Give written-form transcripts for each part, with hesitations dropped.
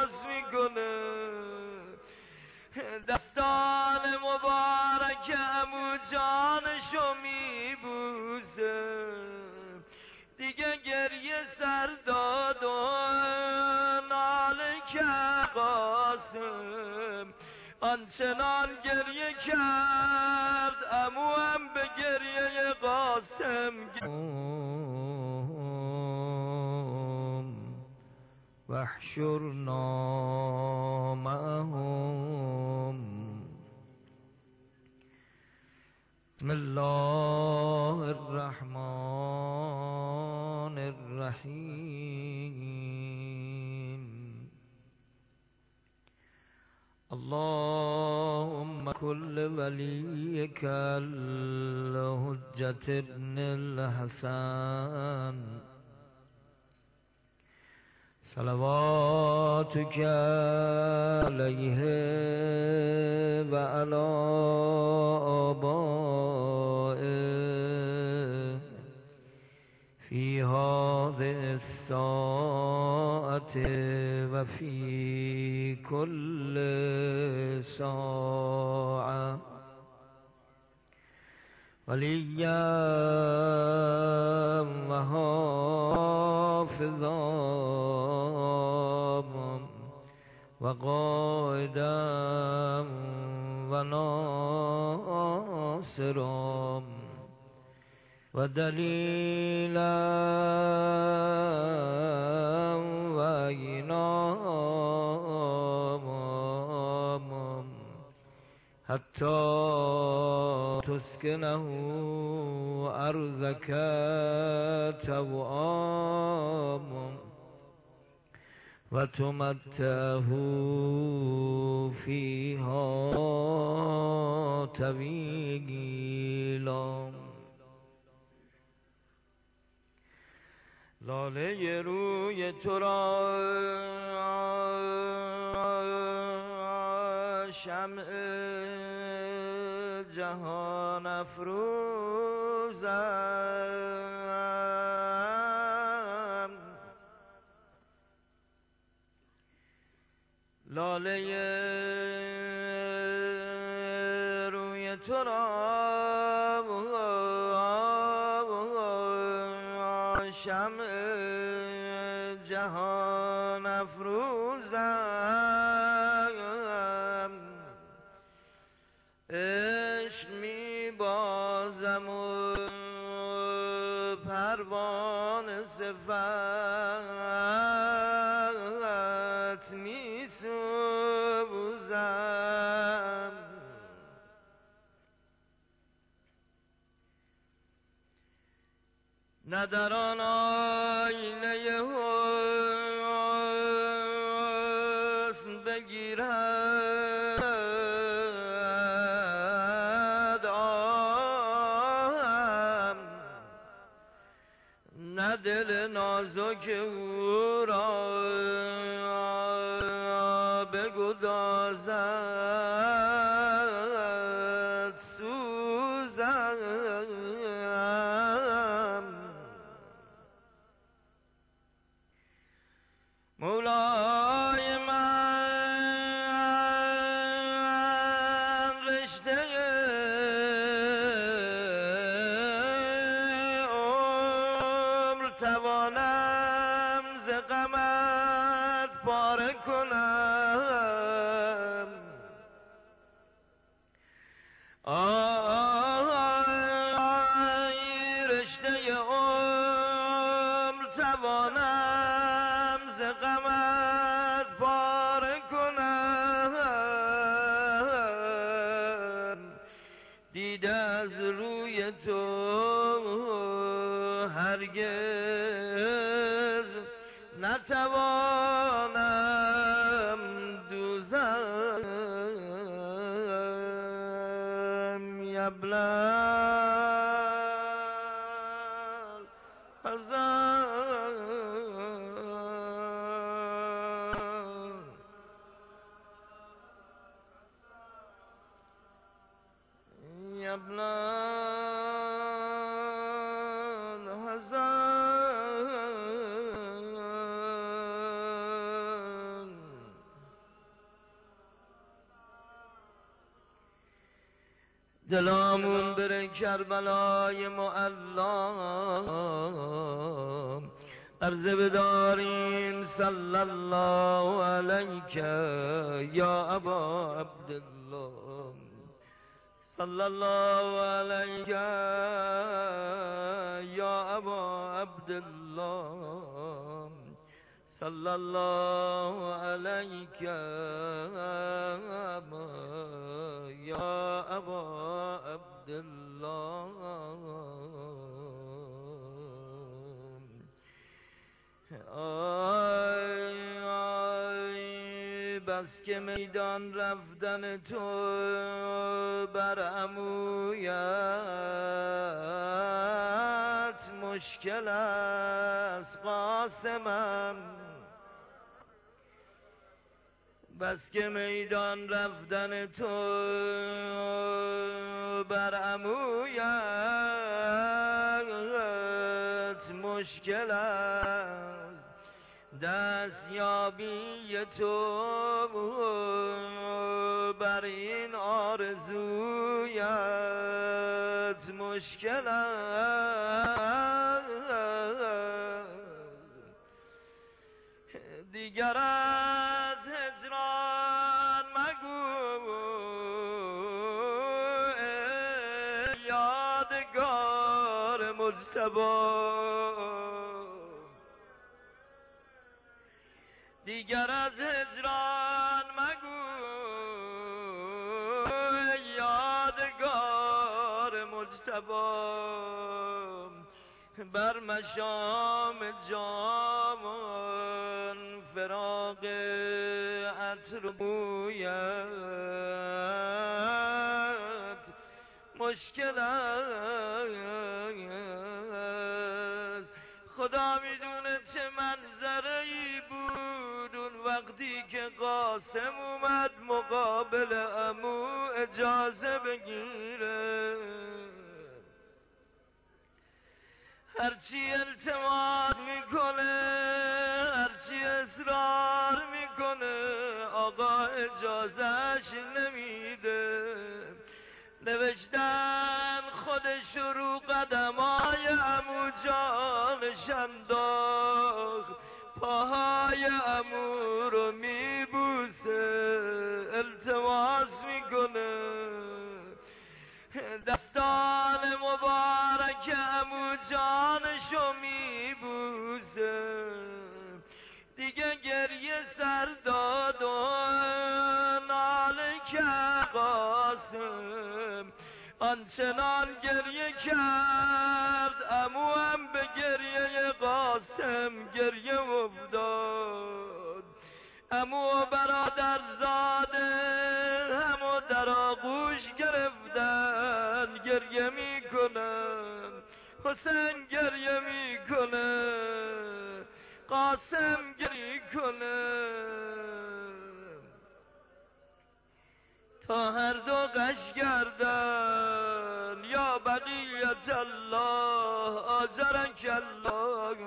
باز میکنه، دستان مبارک عمو جانشو میبوسه، دیگه گریه سر داد و ناله کرد قاسم، آنچنان گریه کرد عمو هم به گریه قاسم واحشرنا معهم. بسم الله الرحمن الرحیم. اللهم كل وليك الحجة ابن الحسن صلواتك عليه وعلى آبائه في هذه الساعة وفي كل ساعة وليا وحافظا وقائدا وناصرا ودليلا وإماما حتى تسكنه أرضك توأما وتمتعه فيها طويلا. لاله روی تو را شمع جهان افروزم، لاله روی تو را شمع جهان افروزم، عشق می بازم و پروانه صفت می سوزم، نه در آن آینه حسن بگیرد آهم، نه دل نازک او را بگدازد سوزم. مولای من رشته عمر توانم ز غمت پاره کنم، رشته عمر توانم ز غمت پاره کنم، دیده از روی تو هرگز نتوانم دوزم. یبلل حزن یبلل حزن دلامون بره کربلای معلا عرضه بداریم صلی الله علیک یا ابا عبدالله صلی الله علیک یا ابا عبدالله صلی الله علیک یا ابا عبدالله آی آی بس که میدان رفتن تو بر عمویت مشکل است قاسمم بس که میدان رفتن تو بر عمویت مشکل است دستیابی تو بر این آرزویت مشکل است دیگر از هجران مگو یادگار مجتبی دیگر از هجران مگو یادگار مجتبی بر مشام جامان فراق عطر بویت مشکل است خدا میدونه چه منظره‌ای بود اون وقتی که قاسم اومد مقابل عمو اجازه بگیره هرچی التماس میکنه هرچی اصرار میکنه آقا اجازهش نمیده نوشتن خودش رو قدمای عمو جانش انداخت پاهای عمو رو میبوسه التماس میکنه دستان مبارک عمو جانشو میبوسه دیگه گریه سر داد و ناله کرد قاسم آنچنان گریه کرد عمو هم به گریه قاسم گریه افتاد عمو و برادرزاده همو در آغوش گرفتن گریه میکنن حسین گریه میکنه قاسم گریه کنه تا هر دو غش گردن یا بقیت الله آجرک الله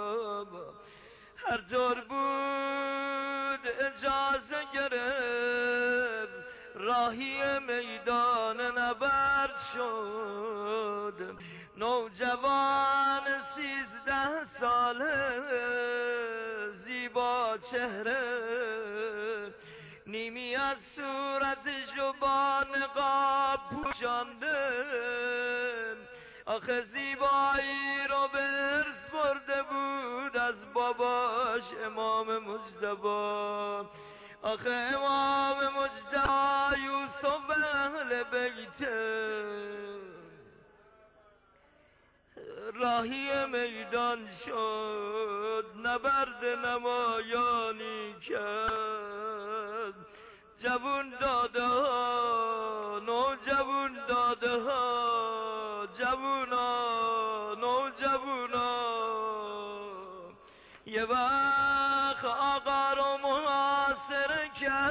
هر جور بود اجازه گرفت راهی میدان نبرد شد نوجوان 13 ساله زیبا چهره نیمی از صورتش و با نقاب پوشانده آخه زیبایی رو به ارث برده بود از باباش امام مجتبی آخه امام مجتبی یوسف اهل بیته راهی میدان شد نبرد نمایانی کرد جوون داده ها نوجوون داده ها جوونا نوجوونا یه وقت آقا رو محاصره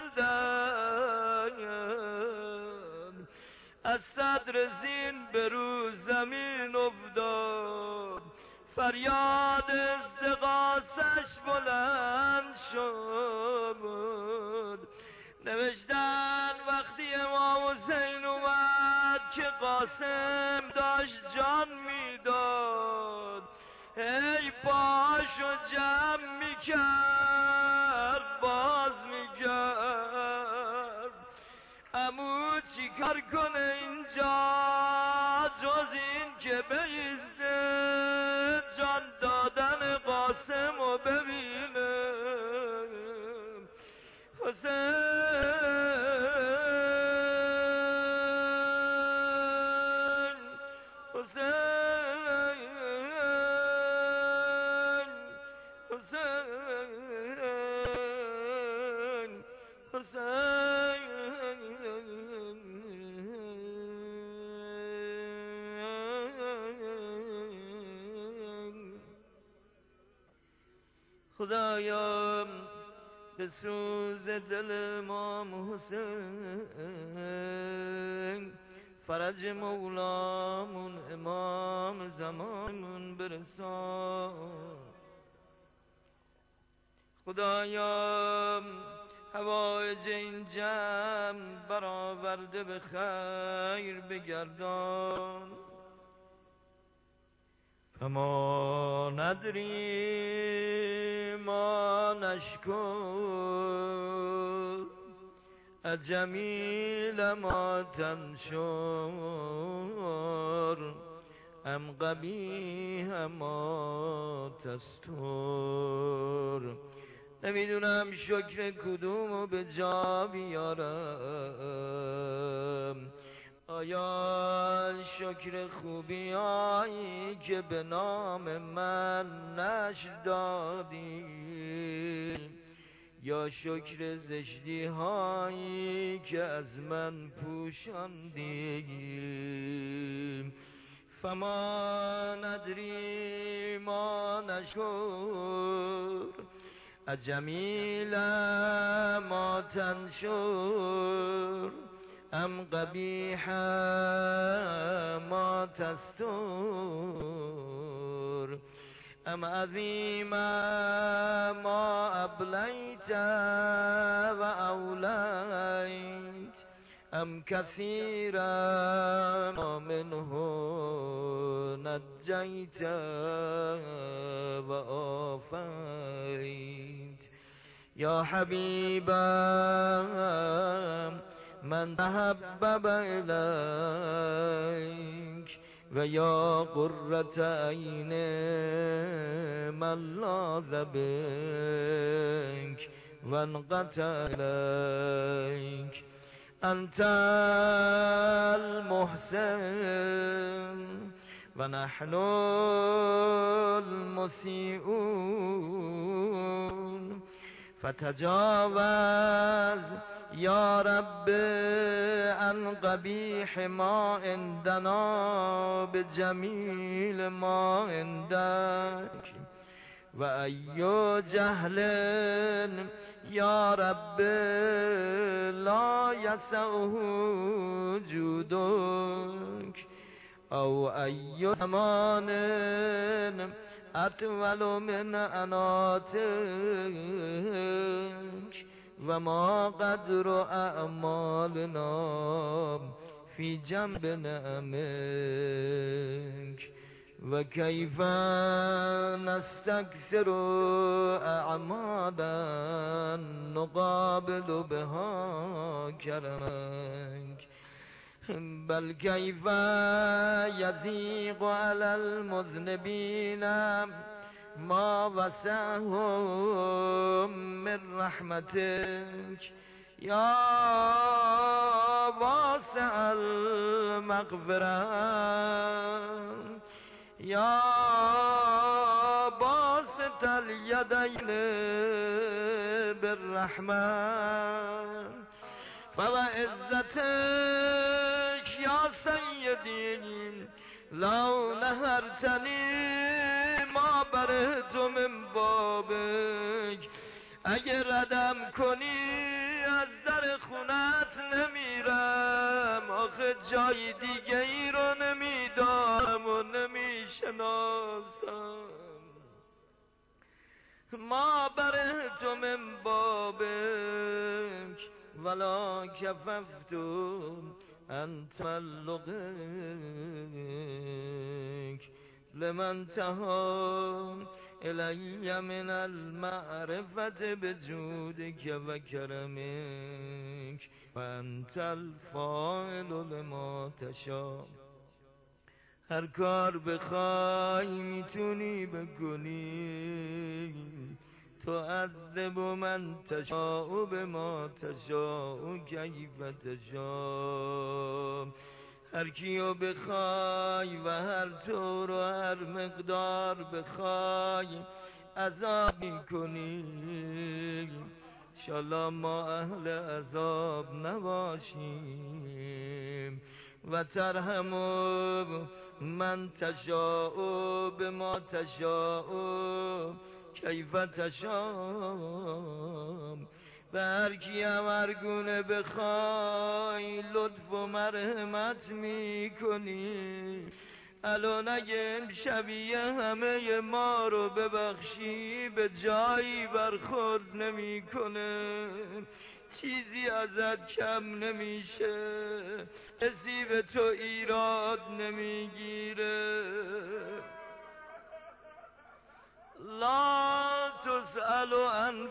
کردن از صدر زین به رو زمین افتاد فریاد استغاثش بلند شد نوشتن وقتی امام حسین اومد که خدایا به سوز دل امام حسین فرج مولامون امام زمانمون برسان. خدایا حوایج این جمع برآورده به خیر بگردان. فما ندری ما نشکر اجمیل ما تنشر ام قبیح ما تستر. نمیدونم شکر کدومو به جا بیارم. آیا شکر خوبیایی که به نام من نشر دادی، یا شکر زشتی هایی که از من پوشاندی؟ فما ندری ما نشکر اجمیل ما تنشر ام قبیح ما تستر ام عظیم ما ابلیت و اولیت ام کثیرا منه نجیت و آفیت. یا حبیبا من تحبب الیک و یا قرة عین من لاذ بک و انقطع الیک. انت المحسن و نحن المسیئون فتجاوز یا رب عن قبیح ما عندنا بجمیل ما عندک. و ای جهل یا رب لا یسعه جودک. او ای زمان اطول من اناتک و ما قدر اعمالنا فی جنب نعمک. و کیف نستکثر اعمالا نقابل بها کرمک. بل کیف یضیق علی المذنبین ما وسعهم من رحمتک. یا واسع المغفرة یا باسط الیدین بالرحمة. فوعزتک یا سیدی لو نهرتنی ما برهت من بابک. اگه ردم کنی از در خونت نمیرم، آخه جای دیگه ای رو نمیدارم و نمیشناسم. ما برهت من بابک ولا کففت ان تملقک لمن تها الی من المعرفة بجودک و کرمک و انت الفاعل لما تشاء. هر کار بخوای میتونی بکنی، تعذب من تشاء بما تشاء کیف تشاء. هر کیو بخوای و هر طور و هر مقدار بخوای عذاب میکنی. انشالله ما اهل عذاب نباشیم. و ترحم من تشاء بما تشاء کیف تشاء. به هر کی هر گونه بخوای لطف و مرحمت میکنی. الان اگه شبیه همه ما رو ببخشی به جایی برخورد نمیکنه، چیزی ازت کم نمیشه، کسی به تو ایراد نمیگیره. لا تسأل عن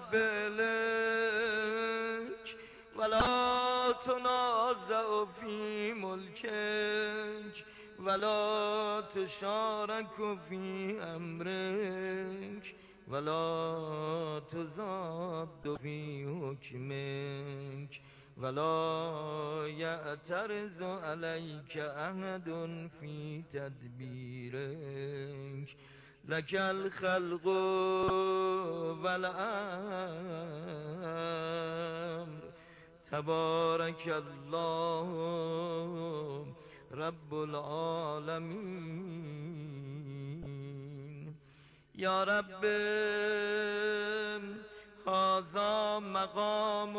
فعلک ولا تنازع فی ملکک ولا تشارك في امرك ولا تزاد في حكمك ولا يعترض عليك احد في تدبيرك. لك الخلق والامر تبارك الله رب العالمین. یا رب هذا مقام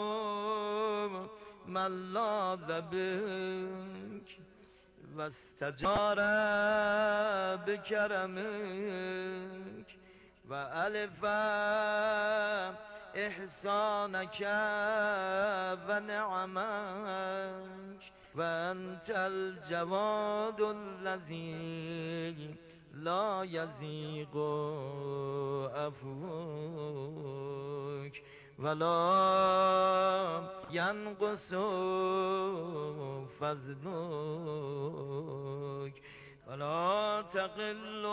من لاذ بک و استجار بکرمک و الف احسانک و نعمک و انت الجواد الذی لا یزیغ عفوک ولا ینقص فضلک ولا تقل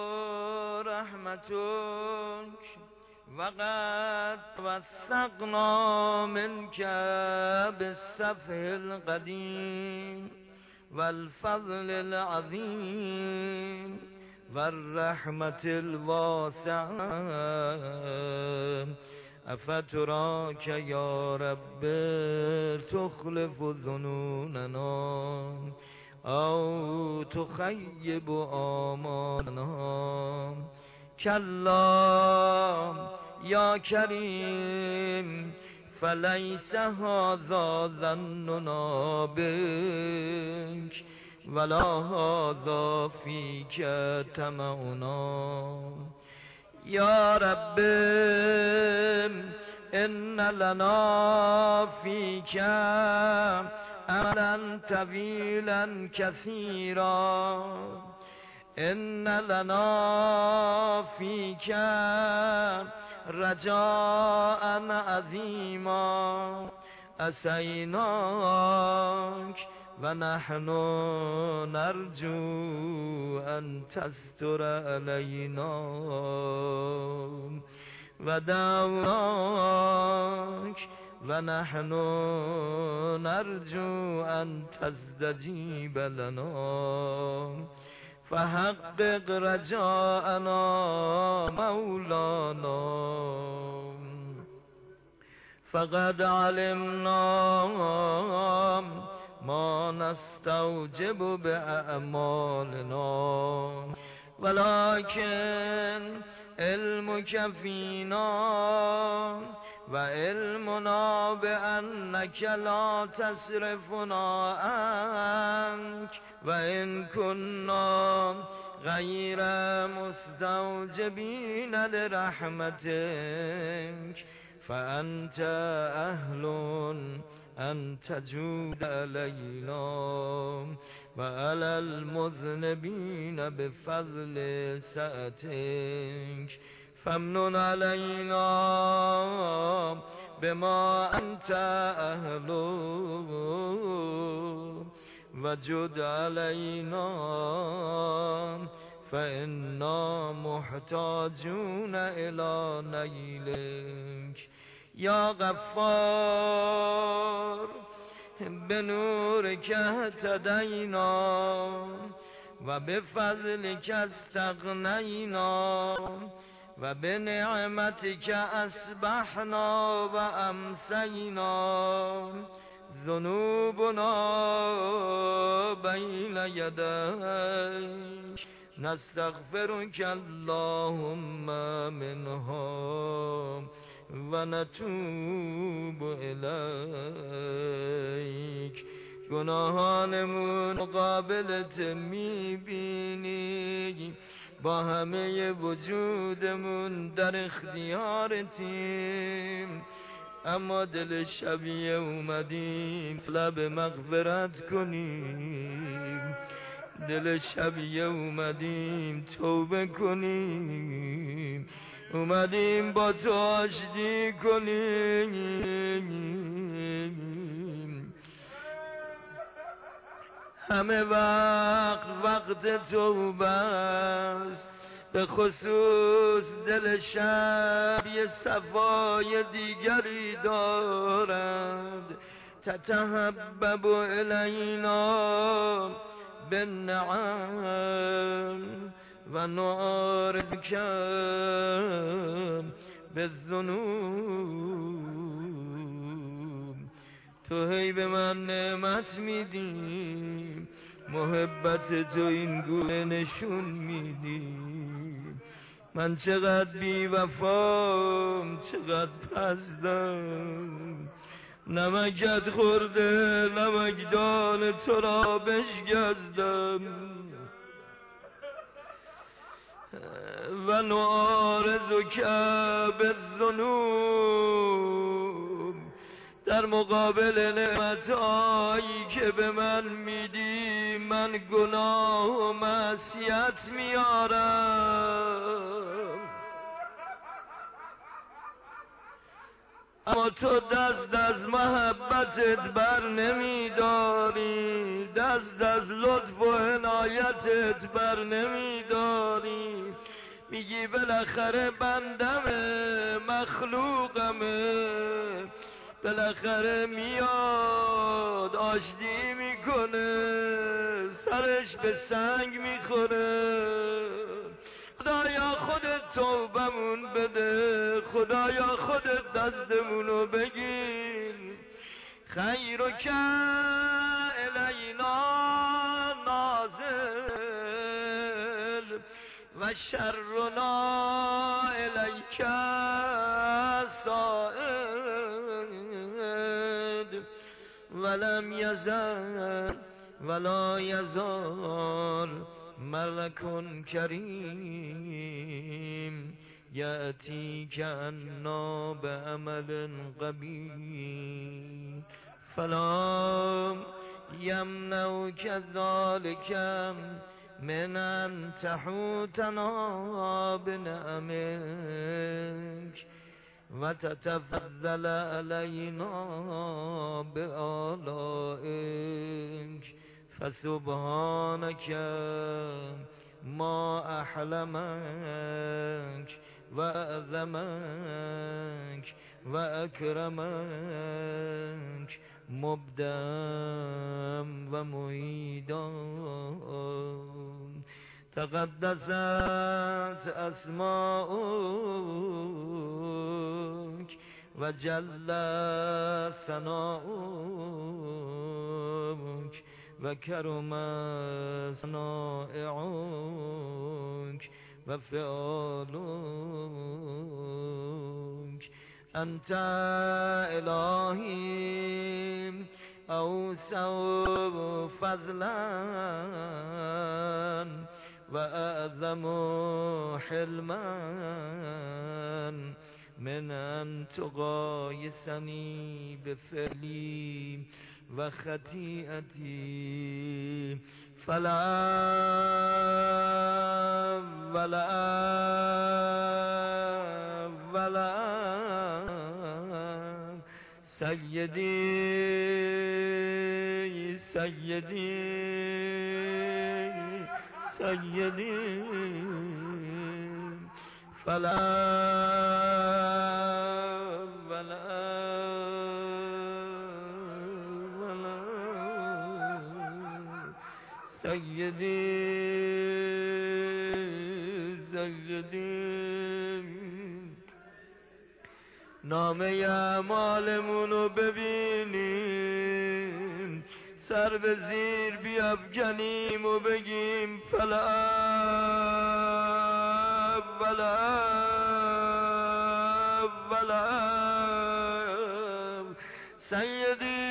رحمتک وقد توثقنا منك بالصفح القديم والفضل العظيم والرحمة الواسعة. افتراك يا رب تخلف ظنوننا او تخيب آمالنا. كلا يا كريم فليس هذا ظننا بك ولا هذا فيك طمعنا. يا رب إن لنا فيك أملا طويلا كثيرا. إن لنا فيك رجاء عظيما. أسيناك ونحن نرجو أن تستر علينا ودعوناك ونحن نرجو أن تستجيب لنا. فحقق رجاءنا مولانا. فقد علمنا ما نستوجب بأعمالنا ولكن علمك فينا وعلمنا بأنك لا تصرفنا عنك وإن كنا غير مستوجبين لرحمتك فأنت أهل أن تجود علينا وعلى المذنبين بفضل سعتك. فامنن علينا بما أنت أهله وجد علينا فإنا محتاجون إلى نيلك یا غفار بنورك اهتدینا و بفضلك استغنینا و بنعمتك اصبحنا و امسینا ذنوبنا بین یدیک نستغفرك اللهم منها و نتوب الیک گناهانمون مقابلت میبینی با همه وجودمون در اختیارتیم اما دل شبیه اومدیم طلب مغفرت کنیم دل شبیه اومدیم توبه کنیم اومدیم با تو آشتی کنیم همه وقت توبه است به خصوص دل شب یه صفای دیگری دارد تتحبب الینا بالنعم و نعارضک بالذنوب تو هی به من نعمت میدی محبت تو این گونه نشون میدی من چقدر بی وفام چقدر پستم نمکت خورده نمکدان تو را بشکستم و نعارضک بالذنوب در مقابل نعمتهایی که به من میدی من گناه و معصیت میارم اما تو دست از محبتت بر نمیداری دست از لطف و عنایتت بر نمیداری میگی بالاخره بندمه مخلوقمه بالاخره میاد آشتی میکنه سرش به سنگ میخوره خدایا خودت توبمون بده خدایا خودت دستمونو بگیر خیرک الینا نازل و شرنا الیک صاعد ولم یزل ولا یزال ملک کریم یأتیک عنا بعمل قبیح فلا یمنعک ذلک من ان تحوطنا بنعمک و تتفضل علینا بآلائک فسبحانك ما أحلمك وأعظمك وأكرمك مبدأ ومعيدا تقدست أسماؤك وجل ثناؤك وكرم صنائعك وفعالك أنت إلهي أوسع فضلا وأعظم حلما من أن تغايسني بفعلي وخطيئتي فلا سيدي سيدي فلا سيدي نامه اعمالمونو ببینیم سر به زیر بیافکنیم و بگیم فلا سیدی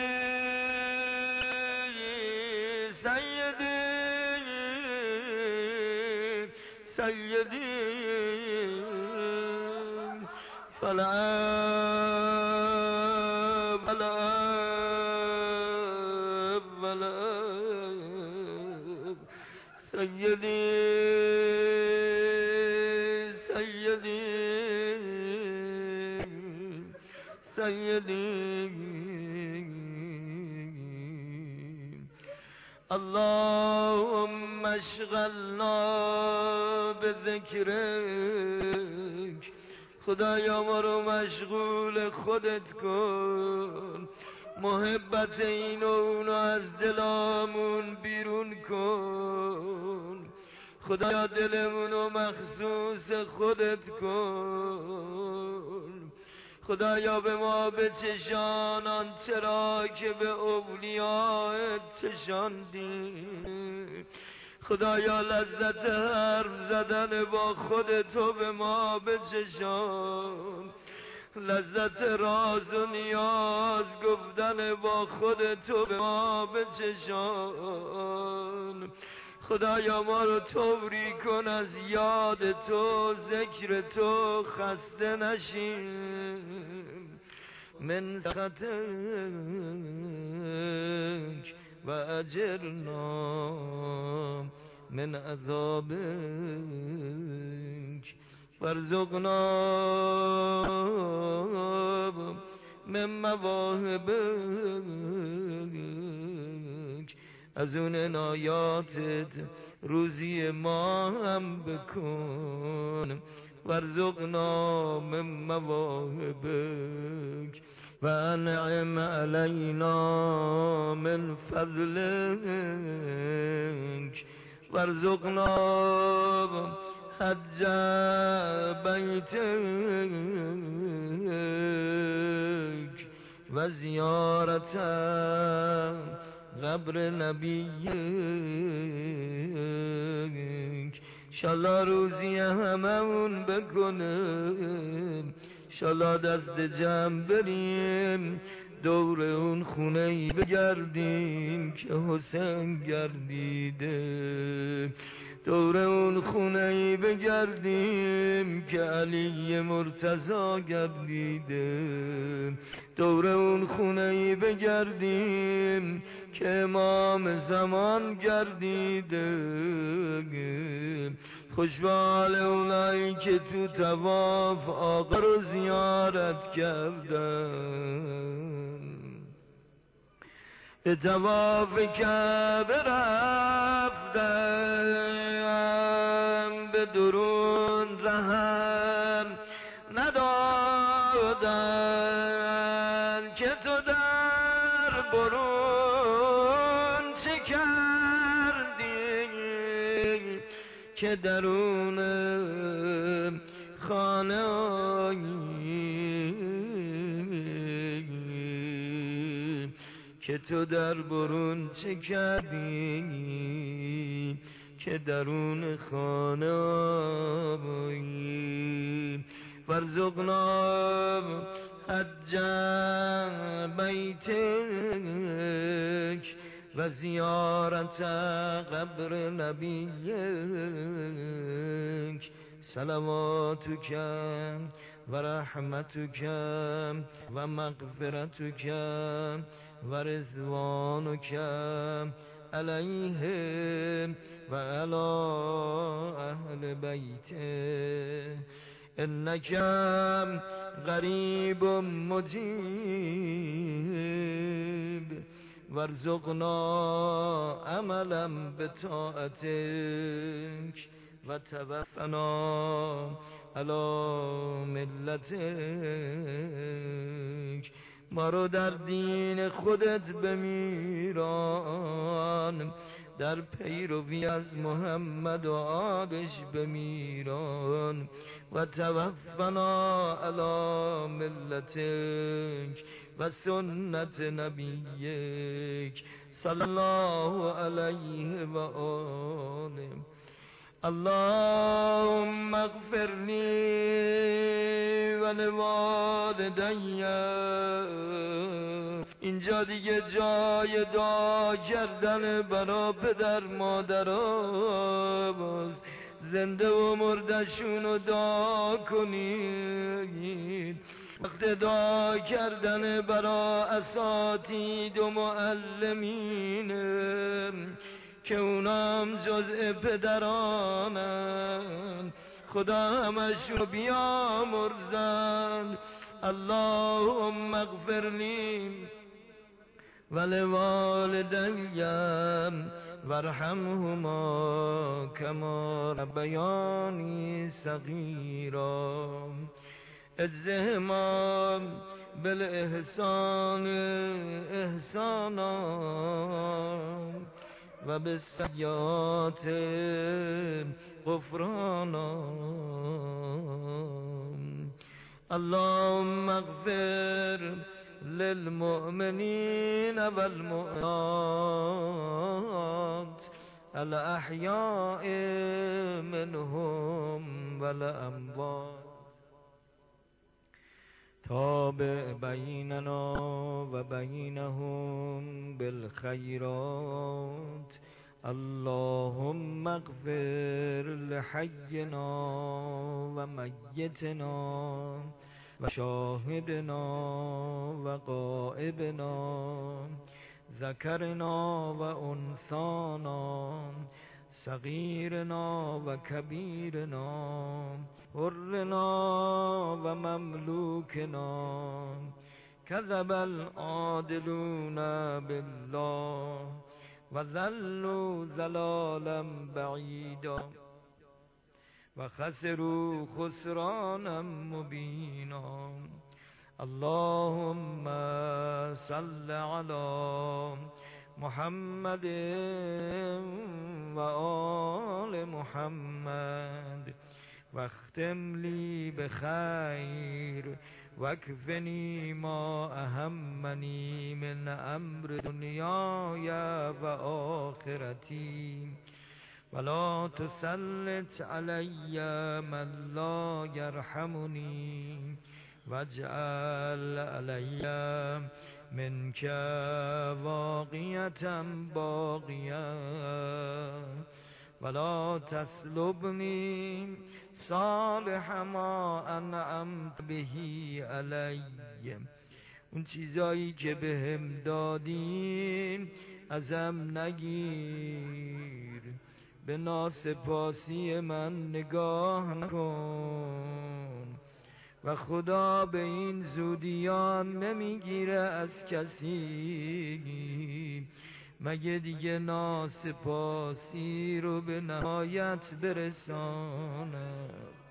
فلا سيدي اللهم اشغلنا بذكرك خدایا ما رو مشغول خودت کن محبت این و اونو از دلامون بیرون کن خدایا دلمونو مخصوص خودت کن خدایا به ما بچشان آنچه را که به اولیاءت چشاندی خدایا لذت حرف زدن با خودتو به ما بچشان لذت راز و نیاز گفتن با خودتو به ما بچشان خدایا ما رو طوری کن از یاد تو ذکر تو خسته نشیم من سخطک و اجرنا من عذابک وارزقنا من مواهبک از اون عنایاتت روزی ما هم بکن وارزقنا من مواهبک و انعم علینا من فضلک وارزقنا حج بیتک و زیارت قبر نبیک انشالله روزی هممون بکنیم انشالله دست جمع بریم دور اون خونه‌ای بگردیم که حسین گردیده دور اون خونه‌ای بگردیم که علی مرتضی گردیده دور اون خونه‌ای بگردیم که امام زمان گردیده خوشبال اونایی که تو طواف آقا رو زیارت کردن به طواف کعبه رفتن به درون رهم ندادن که تو در برون چه کردی که درون خانه که تو در برون چه کردی که درون خانه آیی وارزقنا حج بیتک و زیارت قبر نبیک صلواتک و رحمتک و مغفرتک و رضوانک علیه و علی اهل بیته انک قریب مجیب وارزقنا عملا بطاعتك و توفنا علی ملتک. ما رو در دین خودت بمیران، در پیروی از محمد و آلش بمیران و توفنا علی ملتک و سنت نبیک صلی الله علیه و آله. اللهم اغفر لی و لوالدی. اینجا دیگه جای دعا کردن برا پدر مادرها، زنده و مردشون دعا کنید. وقت دعا کردن برا اساتید و معلمین که اونام جزء پدرانن، خدا همشون بیامرزن. اللهم اغفر لی و لوالدی وارحمهما کما ربیانی صغیرا. اجزهما بالاحسان احسانا و بالسیئات غفرانا. اللهم اغفر للمؤمنین والمؤمنات الاحیاء منهم والاموات. تابع بیننا و بینهم بالخیرات. اللهم اغفر لحینا و میتنا و شاهدنا و غائبنا، ذکرنا و انثانا، صغیرنا و کبیرنا، حرنا و مملوکنا. کذب العادلون بالله و ضلوا ضلالا بعیدا و خسروا خسرانا مبینا. اللهم صل علی محمد و آل محمد واختم لی بخیر واکفنی ما اهمنی من امر دنیای و آخرتی ولا تسلط علی من لا یرحمنی واجعل علی منک واقیة باقیة ولا تسلبنی صالح ما انعمت به علی. اون چیزایی که بهم دادی ازم نگیر، به ناسپاسی من نگاه نکن و خدا به این زودیان نمیگیره از کسی مگه دیگه ناسپاسی رو به نهایت برسانه.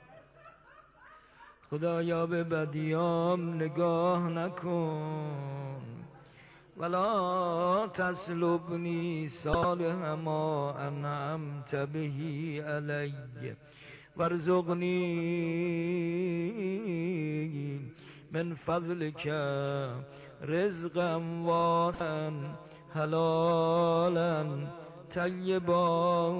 خدایا به بدیام نگاه نکن. ولا تسلبنی صالح ما انعمت به علی وارزقنی من فضلک رزقا واسعا حلالا طیبا.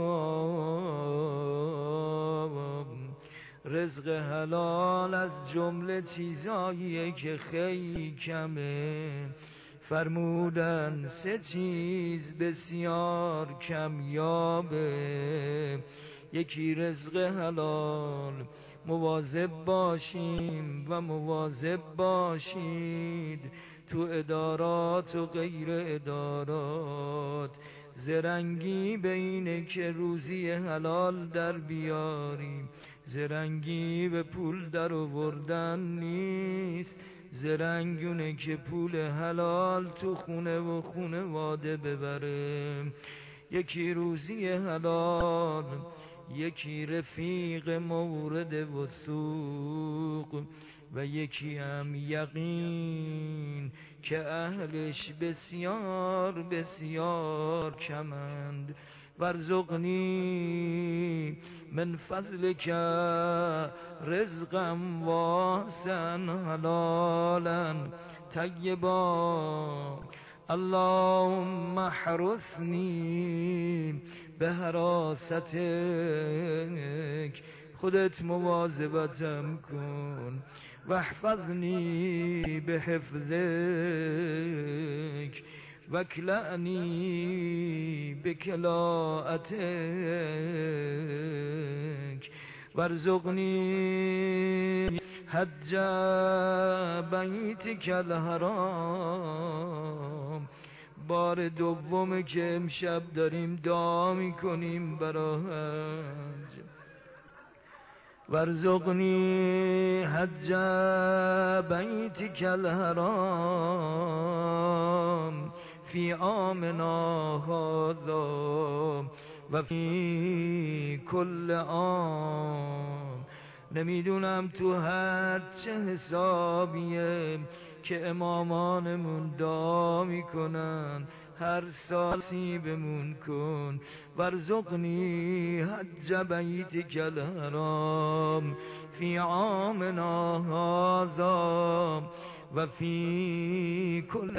رزق حلال از جمله چیزاییه که خیلی کمه. فرمودن 3 چیز بسیار کمیابه. یکی رزق حلال، مواظب باشیم و مواظب باشید تو ادارات و غیر ادارات. زرنگی به اینه که روزی حلال در بیاریم، زرنگی به پول در آوردن نیست. زرنگونه که پول حلال تو خونه و خونواده ببره. یکی روزی حلال، یکی رفیق مورد وثوق، و یکی هم یقین که اهلش بسیار بسیار کمند. وارزقنی من فضلک رزقا واسعا حلالا طیبا. اللهم احرسنی به حراستک، خودت مواظبتم کن. و احفظنی به حفظک، وکلعنی به کلاءتک. وارزقنی حج بیتک الحرام. بار دومه که امشب داریم دعا میکنیم برای حج. وارزقنی حج بیتک الحرام فی عامنا هذا و فی کل عام. نمیدونم تو هر چه حسابیه که امامانمون دعا میکنن، هر سال نصیبمون کن. وارزقنی حج بیتک الحرام فی عامنا هذا و فی کل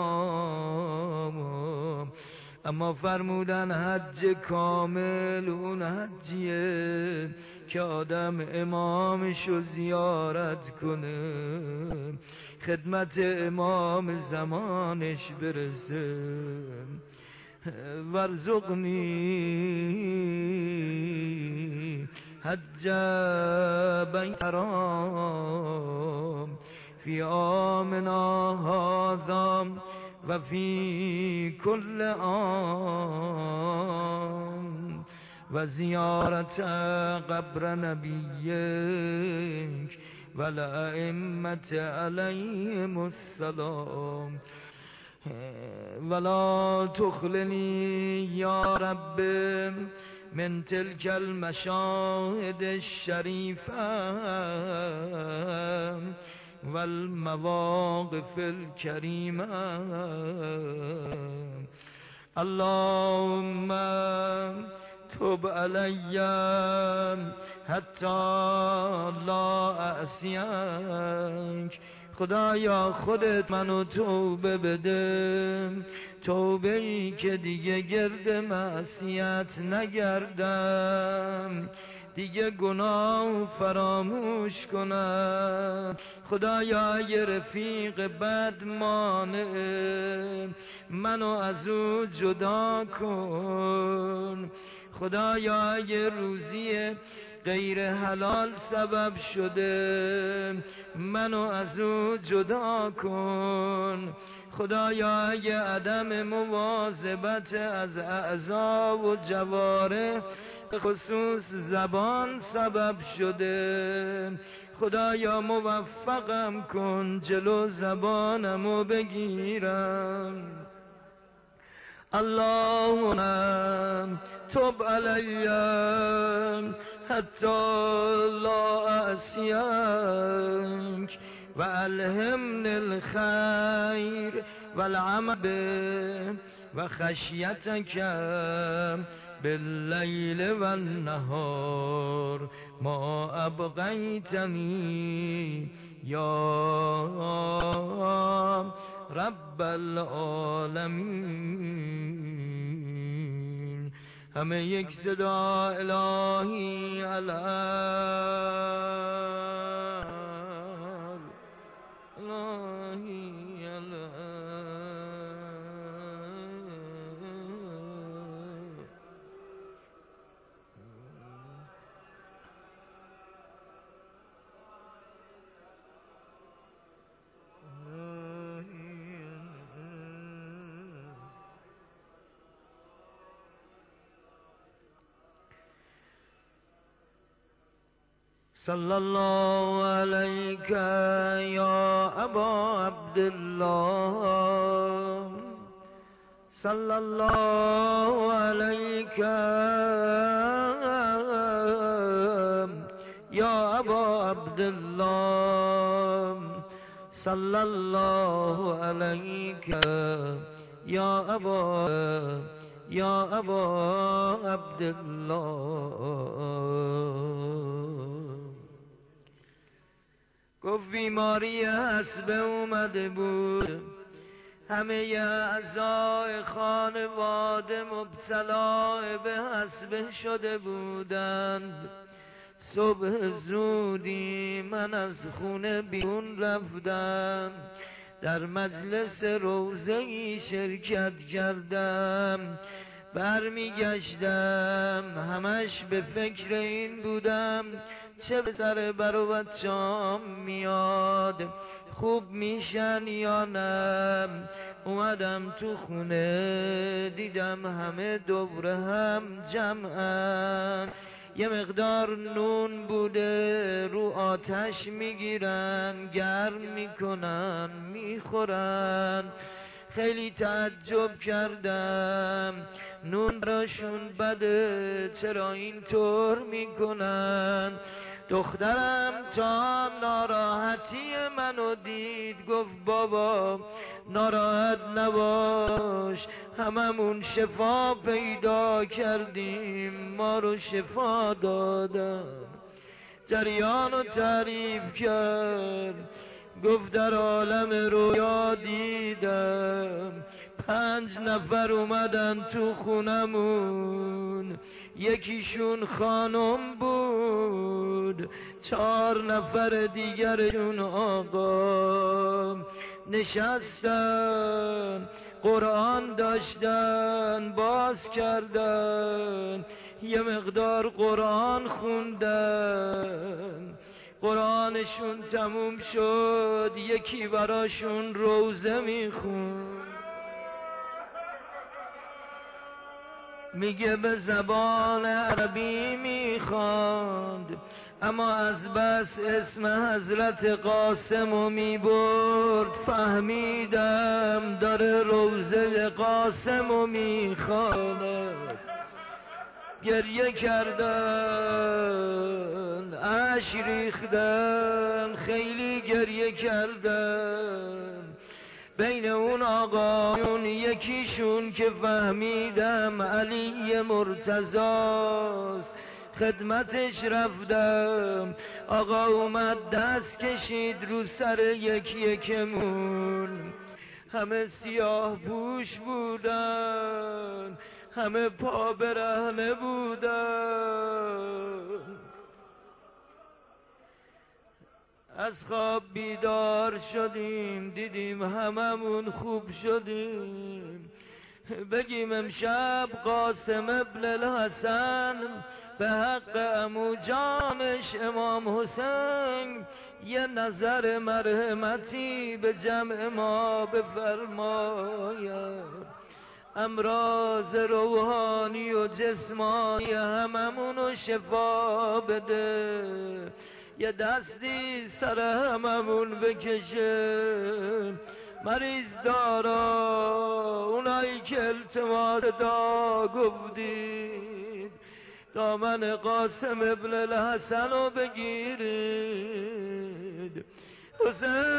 عام. اما فرمودن حج کامل اون حجیه که آدم امامشو زیارت کنه، خدمت امام زمانش برسه. وارزقنی حج بیت الحرام فی عامنا هذا و فی کل عام و زیارت قبر نبیک و الائمة علیهم السلام. ولا تخلنی یا رب من تلك المشاهد الشریفه والمواقف الكریمه. اللهم تب علی حتی لا اعصیک. خدایا خودت منو توبه بده، توبه ای که دیگه گرد معصیت نگردم، دیگه گناه فراموش کنم. خدایا یه رفیق بد مانع منو از او جدا کن. خدایا یه روزی غیر حلال سبب شده منو از او جدا کن. خدایا یه عدم مواظبت از اعضا و جوارح خصوص زبان سبب شده، خدایا موفقم کن جلو زبانمو بگیرم. اللهم تب علی حتی لا اعصیک و الهمنی الخیر والعمل به و خشیتک باللیل والنهار ما ابقیتنی یا رب العالمین. همه یک صدا الهی الهی صلی الله علیک یا ابا عبدالله صلی الله علیک یا ابا عبدالله صلی الله علیک یا ابا عبدالله. گفت بیماری حسبه اومده بود، همه اعضای خانواده مبتلا به حسبه شده بودند. صبح زودی من از خونه بیرون رفتم، در مجلس روضه‌ای شرکت کردم. برمیگشتم همش به فکر این بودم چه به سر بر و بچه‌ام میاد، خوب میشن یا نه. اومدم تو خونه دیدم همه دوره هم جمعن، یه مقدار نون بوده رو آتش میگیرن، گرم میکنن میخورن. خیلی تعجب کردم، نون براشون بده چرا اینطور میکنن؟ دخترم تا ناراحتی منو دید گفت بابا ناراحت نباش، هممون شفا پیدا کردیم، ما رو شفا دادن. جریان رو تعریف کرد، گفت در عالم رویا دیدم 5 نفر اومدن تو خونمون، یکیشون خانم بود، 4 نفر دیگرشون آقا. نشستن قرآن داشتن باز کردن، یه مقدار قرآن خوندن. قرآنشون تموم شد، یکی براشون روزه میخوند، میگه به زبان عربی میخواند، اما از بس اسم حضرت قاسمو میبرد فهمیدم داره روزه قاسمو میخواند. گریه کردن، اشک ریختن، خیلی گریه کردن. بین اون آقایون یکیشون که فهمیدم علی مرتضاست، خدمتش رفتم. آقا اومد دست کشید رو سر یکمون، همه سیاه پوش بودن، همه پا برهنه بودن. از خواب بیدار شدیم دیدیم هممون خوب شدیم. بگیم امشب قاسم ابن الحسن به حق عمو جانش امام حسین یه نظر مرحمتی به جمع ما بفرماید، امراض روحانی و جسمانی هممونو شفا بده، یه دستی سر هممون بکشه. مریض دارا، اونایی که التماس دعا گفتید دامن قاسم ابن الحسن رو بگیرید. حسین